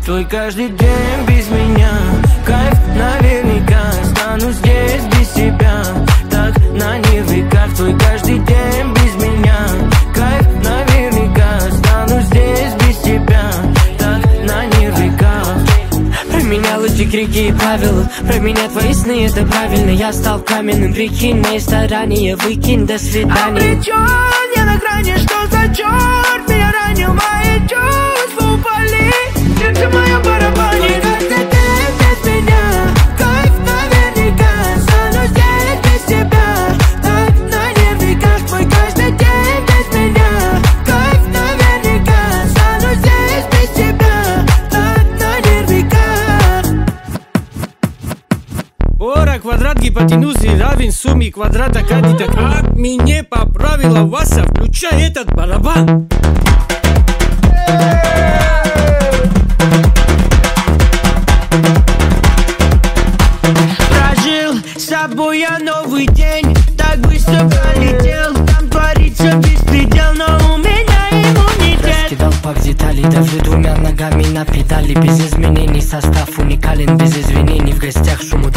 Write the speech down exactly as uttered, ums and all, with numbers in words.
твой каждый день без меня. Кайф наверняка, стану здесь без тебя. Так на нервиках, твой каждый день без меня. Кайф наверняка, стану здесь без тебя. Так на нервиках. Про меня лучик реки и правила, про меня твои сны, это правильно. Я стал каменным, прикинь, мои старания выкинь, до свидания. Обречен, я на грани, что за черт меня ранил, мои чувства упали, сердце мое барабанит. Каждый день без меня, кайф наверняка, стану здесь без тебя. Так на нервиках, твой каждый день без меня. Кайф наверняка, стану здесь без тебя. Так на нервиках. Ора, квадрат гипотенузы равен сумме квадрата кандидат. А мне поправила Вася, включай этот барабан. Прожил с собой я новый день, так быстро пролетел. Там творится беспредел, но у меня иммунитет. Раскидал пак деталей, даже двумя ногами на педали. Без изменений состав уникален, без извинений. В гостях шум